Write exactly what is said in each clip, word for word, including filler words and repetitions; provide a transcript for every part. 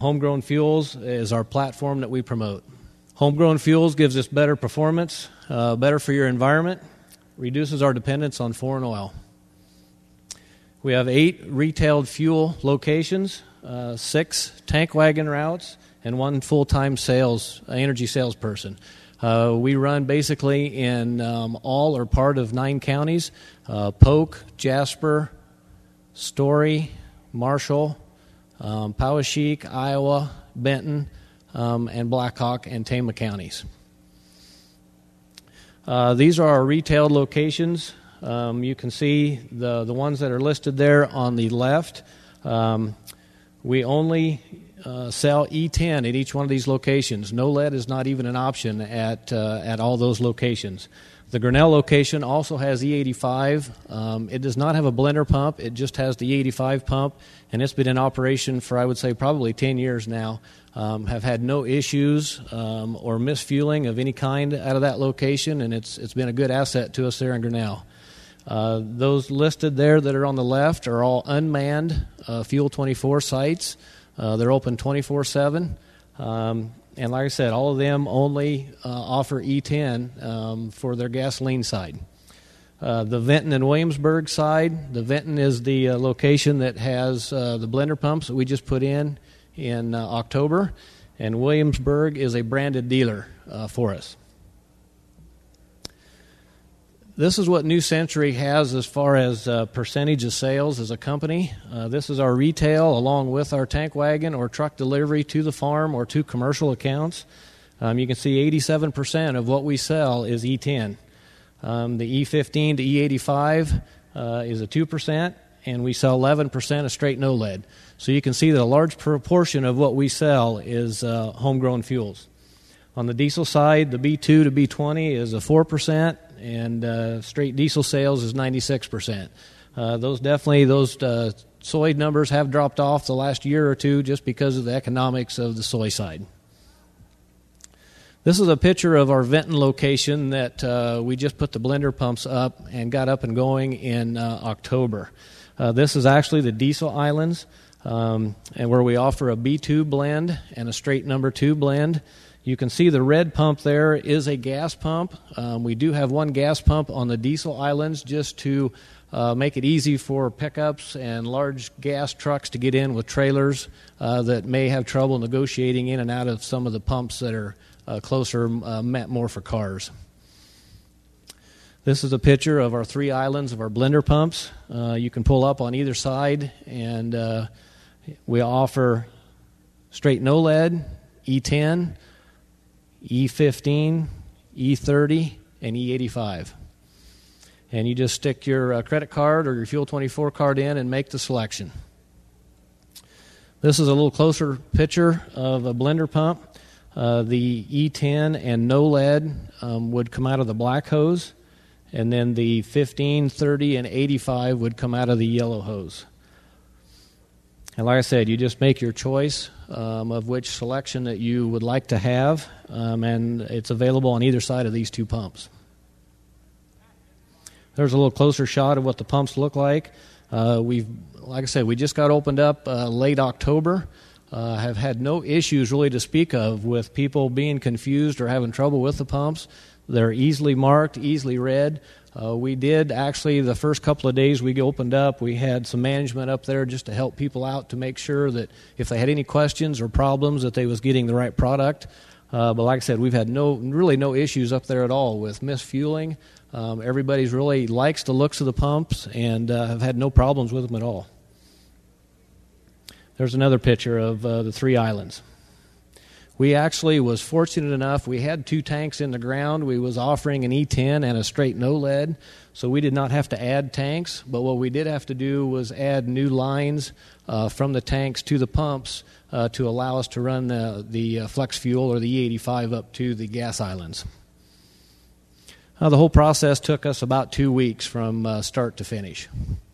Homegrown Fuels is our platform that we promote. Homegrown Fuels gives us better performance, uh, better for your environment, reduces our dependence on foreign oil. We have eight retailed fuel locations, uh, six tank wagon routes, and one full-time sales, uh, energy salesperson. Uh, we run basically in um, all or part of nine counties, uh, Polk, Jasper, Story, Marshall, um, Poweshiek, Iowa, Benton, um, and Blackhawk and Tama counties. Uh, these are our retail locations. Um, you can see the, the ones that are listed there on the left. Um, we only uh, sell E ten at each one of these locations. No lead is not even an option at uh, at all those locations. The Grinnell location also has E eighty-five. Um, it does not have a blender pump. It just has the E eighty-five pump, and it's been in operation for, I would say, probably ten years now. Um, have had no issues um, or misfueling of any kind out of that location, and it's it's been a good asset to us there in Grinnell. Uh, those listed there that are on the left are all unmanned uh, Fuel twenty-four sites. Uh, they're open twenty-four seven. Um, and like I said, all of them only uh, offer E ten um, for their gasoline side. Uh, the Vinton and Williamsburg side, the Vinton is the uh, location that has uh, the blender pumps that we just put in in uh, October, and Williamsburg is a branded dealer uh, for us. This is what New Century has as far as uh, percentage of sales as a company. Uh, this is our retail along with our tank wagon or truck delivery to the farm or to commercial accounts. Um, you can see eighty-seven percent of what we sell is E ten. Um, the E fifteen to E eighty-five uh, is a two percent, and we sell eleven percent of straight no lead. So you can see that a large proportion of what we sell is uh, homegrown fuels. On the diesel side, the B two to B twenty is a four percent, and uh, straight diesel sales is ninety-six percent. Uh, those definitely, those uh, soy numbers have dropped off the last year or two just because of the economics of the soy side. This is a picture of our Vinton location that uh, we just put the blender pumps up and got up and going in uh, October. Uh, this is actually the diesel islands, um, and where we offer a B two blend and a straight number two blend. You can see the red pump there is a gas pump. Um, we do have one gas pump on the diesel islands just to uh, make it easy for pickups and large gas trucks to get in with trailers uh, that may have trouble negotiating in and out of some of the pumps that are uh, closer, uh, meant more for cars. This is a picture of our three islands of our blender pumps. Uh, you can pull up on either side, and uh, we offer straight no lead, E ten, E fifteen, E thirty, and E eighty-five. And you just stick your uh, credit card or your Fuel twenty-four card in and make the selection. This is a little closer picture of a blender pump. Uh, the E ten and no lead um, would come out of the black hose, and then the fifteen, thirty, and eighty-five would come out of the yellow hose. And like I said, you just make your choice um, of which selection that you would like to have, um, and it's available on either side of these two pumps. There's a little closer shot of what the pumps look like. Uh, we've, like I said, we just got opened up uh, late October. Uh, have had no issues really to speak of with people being confused or having trouble with the pumps. They're easily marked, easily read. Uh, we did actually, the first couple of days we opened up, we had some management up there just to help people out to make sure that if they had any questions or problems that they was getting the right product. Uh, but like I said, we've had no really no issues up there at all with misfueling. Um, everybody's really likes the looks of the pumps and uh, have had no problems with them at all. There's another picture of uh, the three islands. We actually was fortunate enough, we had two tanks in the ground. We was offering an E ten and a straight no lead, so we did not have to add tanks. But what we did have to do was add new lines uh, from the tanks to the pumps uh, to allow us to run uh, the uh, flex fuel or the E eighty-five up to the gas islands. Uh, the whole process took us about two weeks from uh, start to finish.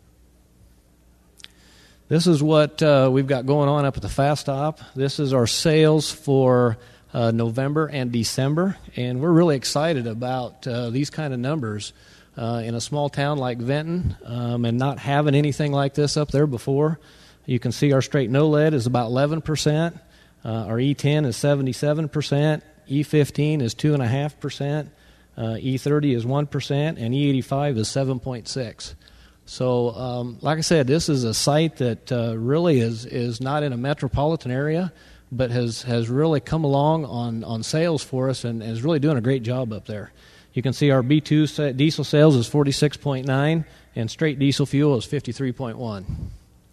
This is what uh, we've got going on up at the Fast Stop. This is our sales for uh, November and December, and we're really excited about uh, these kind of numbers uh, in a small town like Vinton, um, and not having anything like this up there before. You can see our straight no lead is about eleven percent, Uh, our E ten is seventy-seven percent, E fifteen is two point five percent, uh, E thirty is one percent, and E eighty-five is seven point six. So, um, like I said, this is a site that uh, really is is not in a metropolitan area, but has, has really come along on, on sales for us and is really doing a great job up there. You can see our B two diesel sales is forty-six point nine, and straight diesel fuel is fifty-three point one.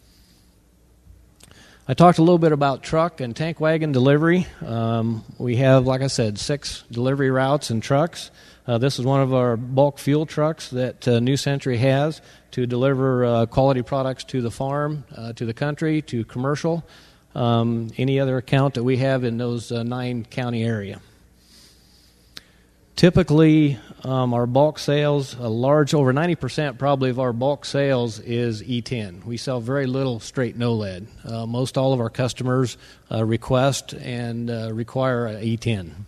I talked a little bit about truck and tank wagon delivery. Um, we have, like I said, six delivery routes and trucks. Uh, this is one of our bulk fuel trucks that uh, New Century has to deliver uh, quality products to the farm, uh, to the country, to commercial, um, any other account that we have in those uh, nine county area. Typically, um, our bulk sales, a large, over ninety percent probably of our bulk sales is E ten. We sell very little straight no-lead. Uh, most all of our customers uh, request and uh, require a E ten.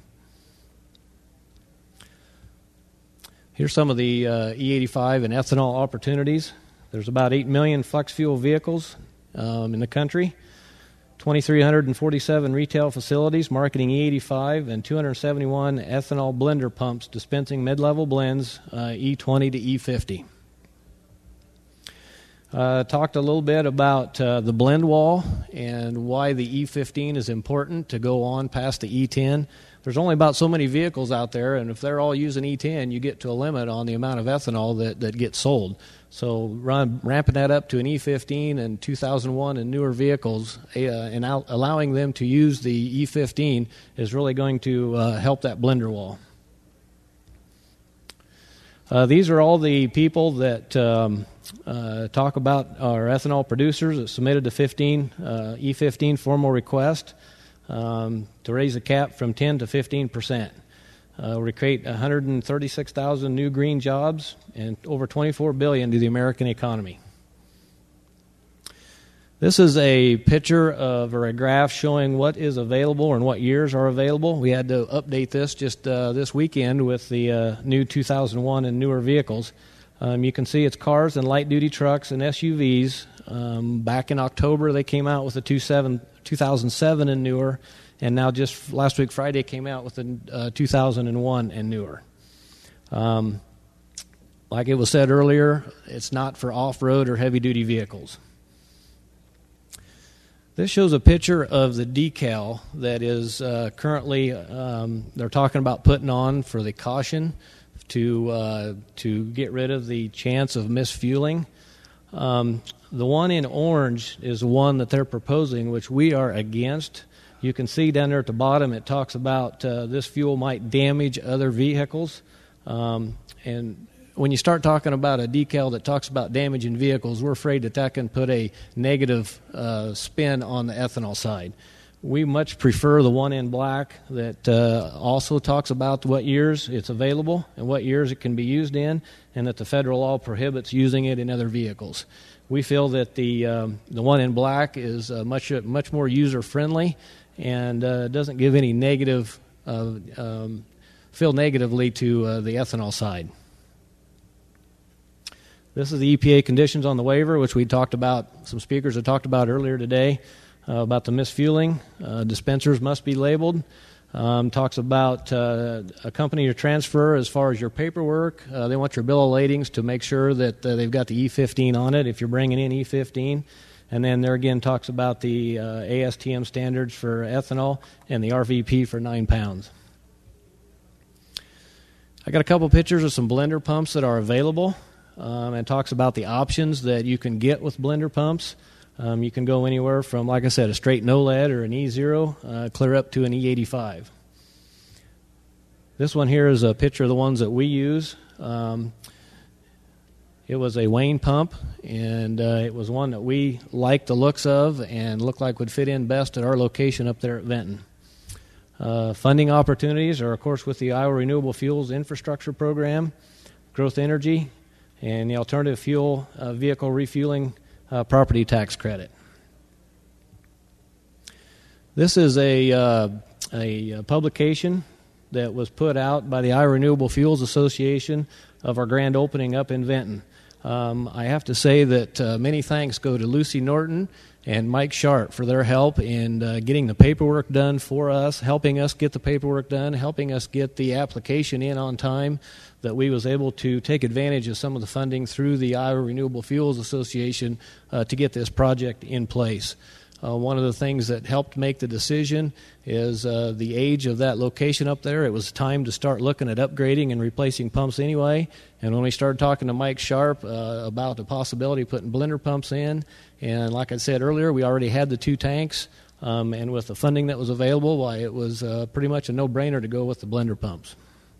Here's some of the uh, E eighty-five and ethanol opportunities. There's about eight million flex fuel vehicles um, in the country, two thousand three hundred forty-seven retail facilities marketing E eighty-five, and two hundred seventy-one ethanol blender pumps dispensing mid-level blends uh, E twenty to E fifty. Uh, talked a little bit about uh, the blend wall and why the E fifteen is important to go on past the E ten. There's only about so many vehicles out there, and if they're all using E ten, you get to a limit on the amount of ethanol that, that gets sold. So run, ramping that up to an E fifteen and two thousand one and newer vehicles uh, and out, allowing them to use the E fifteen is really going to uh, help that blender wall. Uh, these are all the people that um, uh, talk about our ethanol producers that submitted the fifteen uh, E fifteen formal request um, to raise the cap from ten to fifteen percent. Uh, we create one hundred thirty-six thousand new green jobs and over twenty-four billion dollars to the American economy. This is a picture of or a graph showing what is available and what years are available. We had to update this just uh, this weekend with the uh, new two thousand one and newer vehicles. Um, you can see it's cars and light-duty trucks and S U Vs. Um, back in October, they came out with the two thousand seven and newer, and now just last week, Friday, came out with the uh, two thousand one and newer. Um, like it was said earlier, it's not for off-road or heavy-duty vehicles. This shows a picture of the decal that is uh, currently, um, they're talking about putting on for the caution to uh, to get rid of the chance of misfueling. Um, the one in orange is the one that they're proposing, which we are against. You can see down there at the bottom it talks about uh, this fuel might damage other vehicles. Um, and when you start talking about a decal that talks about damaging vehicles, we're afraid that that can put a negative uh, spin on the ethanol side. We much prefer the one in black that uh, also talks about what years it's available and what years it can be used in, and that the federal law prohibits using it in other vehicles. We feel that the um, the one in black is uh, much much more user friendly and uh, doesn't give any negative uh, um, feel negatively to uh, the ethanol side. This is the E P A conditions on the waiver, which we talked about. Some speakers have talked about earlier today uh, about the misfueling. Uh, dispensers must be labeled. Um, talks about uh, accompany your transfer as far as your paperwork. Uh, they want your bill of ladings to make sure that uh, they've got the E fifteen on it if you're bringing in E fifteen. And then there again talks about the uh, A S T M standards for ethanol and the R V P for nine pounds. I got a couple pictures of some blender pumps that are available. Um, and talks about the options that you can get with blender pumps. Um, you can go anywhere from, like I said, a straight no-lead or an E zero, uh, clear up to an E eighty-five. This one here is a picture of the ones that we use. Um, it was a Wayne pump, and uh, it was one that we liked the looks of and looked like would fit in best at our location up there at Benton. Uh, funding opportunities are, of course, with the Iowa Renewable Fuels Infrastructure Program, Growth Energy, and the Alternative Fuel uh, Vehicle Refueling uh, Property Tax Credit. This is a, uh, a publication that was put out by the Iowa Renewable Fuels Association of our grand opening up in Benton. Um, I have to say that uh, many thanks go to Lucy Norton and Mike Sharp for their help in uh, getting the paperwork done for us, helping us get the paperwork done, helping us get the application in on time, that we was able to take advantage of some of the funding through the Iowa Renewable Fuels Association uh, to get this project in place. Uh, one of the things that helped make the decision is uh, the age of that location up there. It was time to start looking at upgrading and replacing pumps anyway. And when we started talking to Mike Sharp uh, about the possibility of putting blender pumps in, and like I said earlier, we already had the two tanks, um, and with the funding that was available, why it was uh, pretty much a no-brainer to go with the blender pumps.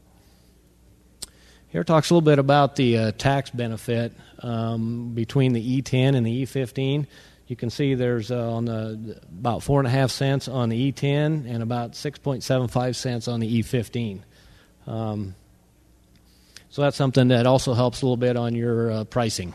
Here talks a little bit about the uh, tax benefit um, between the E ten and the E fifteen. You can see there's uh, on the about four and a half cents on the E ten and about six point seven five cents on the E fifteen. Um, so that's something that also helps a little bit on your uh, pricing.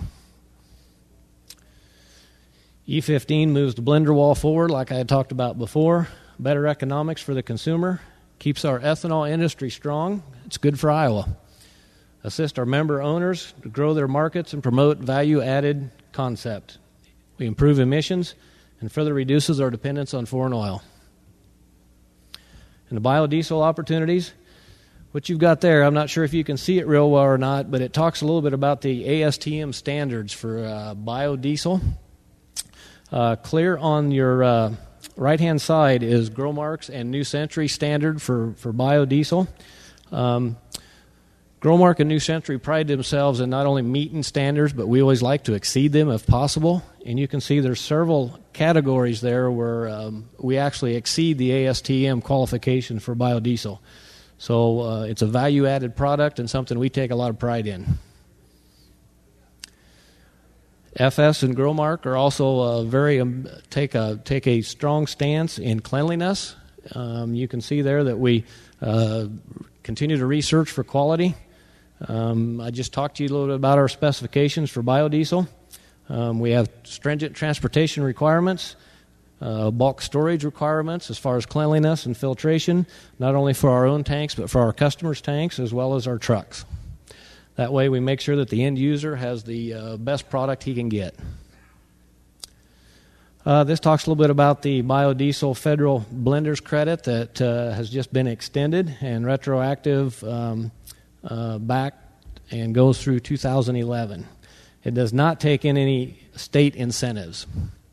E fifteen moves the blender wall forward, like I had talked about before. Better economics for the consumer, keeps our ethanol industry strong. It's good for Iowa. Assist our member owners to grow their markets and promote value-added concept. We improve emissions and further reduces our dependence on foreign oil. And the biodiesel opportunities, what you've got there, I'm not sure if you can see it real well or not, but it talks a little bit about the A S T M standards for uh, biodiesel. Uh, clear on your uh, right-hand side is Growmark's and New Century standard for, for biodiesel. Um, Growmark and New Century pride themselves in not only meeting standards, but we always like to exceed them if possible. And you can see there's several categories there where um, we actually exceed the A S T M qualification for biodiesel. So uh, it's a value-added product and something we take a lot of pride in. F S and Growmark are also uh, very um, take a take a strong stance in cleanliness. Um, you can see there that we uh, continue to research for quality. Um, I just talked to you a little bit about our specifications for biodiesel. Um, we have stringent transportation requirements, uh, bulk storage requirements as far as cleanliness and filtration, not only for our own tanks but for our customers' tanks as well as our trucks. That way we make sure that the end user has the uh, best product he can get. Uh, this talks a little bit about the biodiesel federal blenders credit that uh, has just been extended and retroactive um, uh, back and goes through two thousand eleven. It does not take in any state incentives.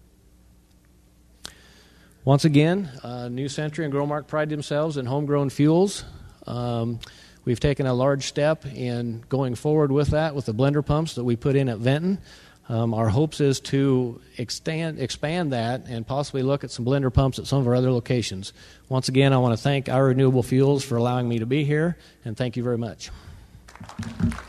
Once again, uh, New Century and Growmark pride themselves in homegrown fuels. Um, we've taken a large step in going forward with that with the blender pumps that we put in at Venton. Um, our hopes is to extend, expand that and possibly look at some blender pumps at some of our other locations. Once again, I want to thank Iowa Renewable Fuels for allowing me to be here, and thank you very much.